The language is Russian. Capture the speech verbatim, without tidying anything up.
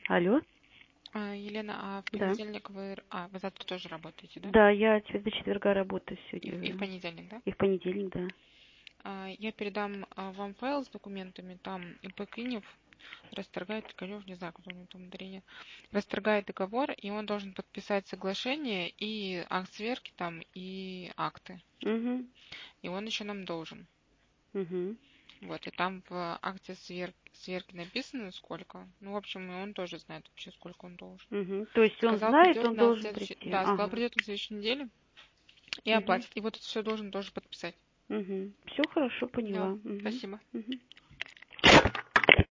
Алло, А, Елена, а в да. понедельник вы... А, вы завтра тоже работаете, да? Да, я теперь до четверга работаю И, в и в сегодня. понедельник, да? И в понедельник, да. А, я передам а, вам файл с документами, там ИП Клинев расторгает договор, не знаю, кто у него там ударение, расторгает договор, и он должен подписать соглашение и акт сверки там, и акты. Угу. И он еще нам должен. Угу. Вот, и там в акте свер... сверки написано сколько. Ну, в общем, и он тоже знает вообще, сколько он должен. Угу. То есть он Сказал, знает, придет он на должен следующий... прийти. Да, сказал, Ага. придет на следующей неделе и Угу. оплатит. И вот это все должен тоже подписать. Угу. Все хорошо, Да, поняла. Угу. спасибо. Угу.